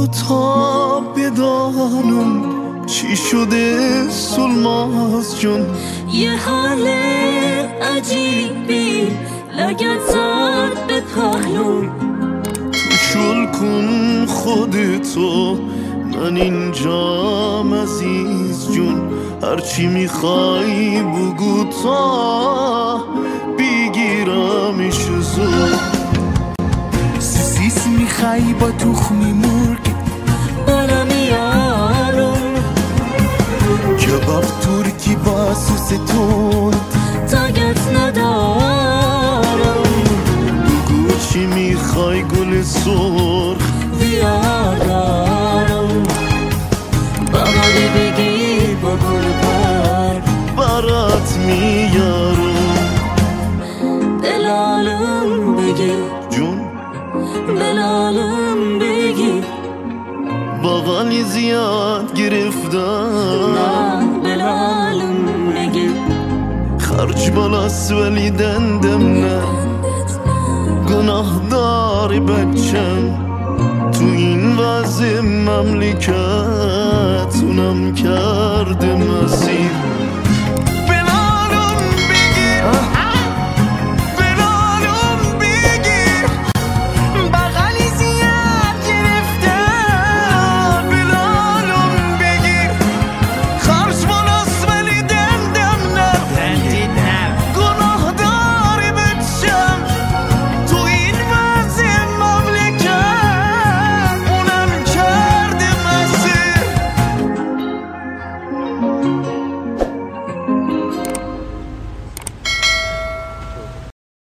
تا بدانم چی شده سلماز جون. یه حال عجیبی لگت زد به پهلوم. تو شل کن خودتو من اینجام عزیز جون. هرچی میخوای بگو تا بگیرمش زود. سوسیس میخوای با تخمی مرغ بالا میارم. کباب ترکی با سوس تند تاگت ندارم. بگو چی میخوای گل سرخ بیارم. بغلی بگیر با گل پر برات میارم. دلالم بگیر جون دلالم بگیر. باقالی زیاد گرفتم نه دلالم بگیر. خرج بالاست ولی دندم نه. گناه داری بچم تو این وضع مملکت. اونم کرده مسیر